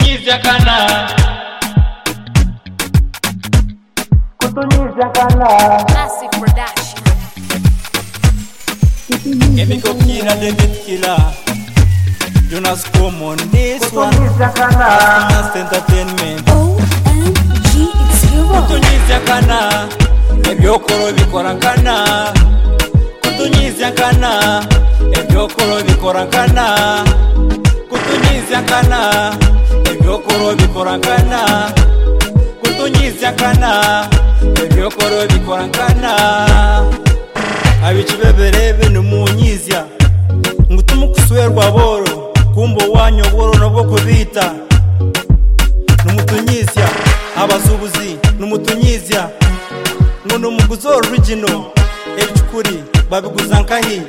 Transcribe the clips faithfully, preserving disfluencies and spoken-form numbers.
kutunyizya kana kutunyizya kana Massive production. Chemical killer, David killer. Jonas come on this one. O Entertainment. M G, it's Hero. Kutunyizya kana ebyokoro bikora kana kutunyizya kana ebyokoro bikora kana kutunyizya kana ebyokoro bikora kana kutunyizya kana ebyokoro bikora kana abicibebere bino munyizya ngutumu kuswerwa boro kumbo wanyoboro nabwo kubita numutunyizya abasubuzi numutunyizya ngono muguzo original ebichukuri babiguza nkahi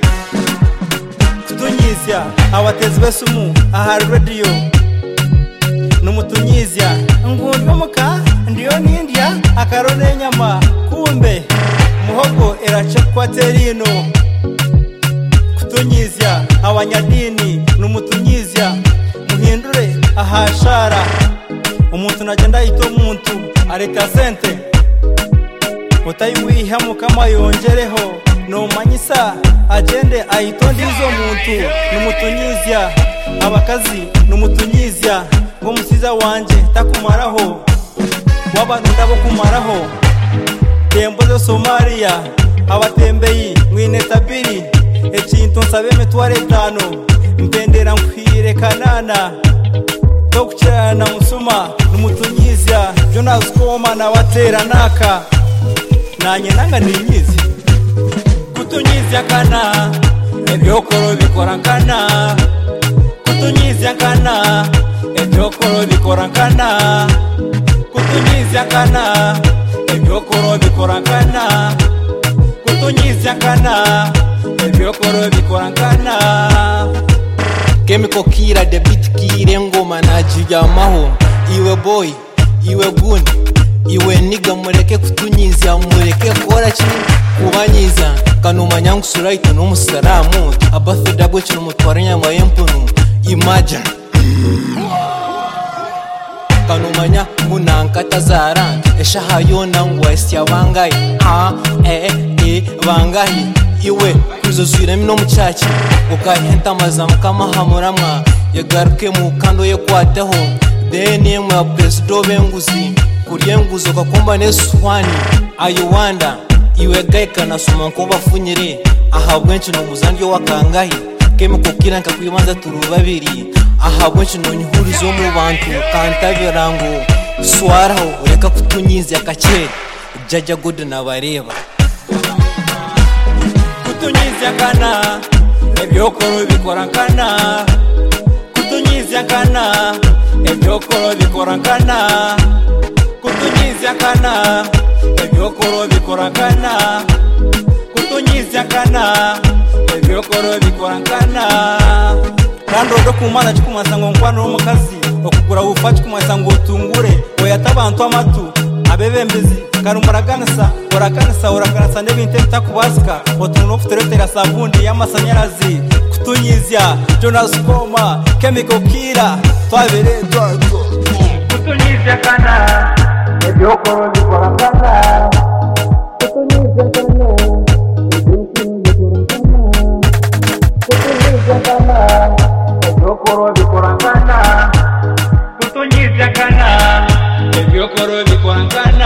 tutunyizya abatezi besumu aha radio numutunyizya ngundwa muka ndiyo nindya akarone nyama kumbe muhogo erache kwaterino kutunyizya abanyadini numutunyizya muhindure ahashara umuntu nagenda yito umuntu areka sente utayiwihamu kama yongereho no manyisa agende ayitonde izo muntu numutunyizya abakazi numutunyizya ngo musiza wanje takumaraho wabantu ndabo kumaraho tembo zo Somalia abatembeyi mwine tabiri ekintu nsabe metware tano mpendera nkwire kanana Dokchana musuma numutunyizya Jonas koma na watera naka nanye nanga ninyizi kutunyizya kana ebyokoro bikora kana kutunyizya kana ebyokoro bikora kana kutunyizya kana ebyokoro bikora kana kutunyizya kana ebyokoro bikora kana Chemical killer, the beat killer, ngoma na jiyamaho. Iwe boy, iwe gun, iwe nigga mureke kutunyizya, mureke kora chini kubanyiza. Kanumanya ngusura ito n'umusaramu, abafeda bwe kino mutwara nyama y'empunu. Imagine. Kanumanya munankata zara, eshaha yona ngwesya bangayi. Ha, eh, eh, bangayi. Iwe kuzuzira mino muchachi ukahenta mazamu kama hamuramwa yagaruke mu kando ye kwateho deni mu presido benguzi kuryenguzo kakomba neswani ayuwanda iwe gaika nasuma ko bafunyire aha bwenci no muzandyo wakangahi Chemical killer nkakuyimanza turu babiri aha bwenci no nyihurizo mu bantu kantabirango swaraho reka kutunyizya kacere jaja good na bareba kutunyizya kana ebyokoro bikora kana kutunyizya kana ebyokoro bikora kana kutunyizya kana ebyokoro bikora kana kutunyizya kana ebyokoro bikora kana kandi ndo kumana chikumasa ngo nkwano umukazi okugura ufachi kumasa ngo tungure oyatabantu amatu abebembezi karumuraganisa uraganisa uraganisa n'ibintu bitakubasika otuno futeretera sabundi y'amasanyarazi kutunyizya Jonas koma Chemical killer twabere dwago kutunyizya kana ebyokoro bikora kana kutunyizya kana kutunyizya kana ebyokoro bikora kana kutunyizya kana ebyokoro bikora kana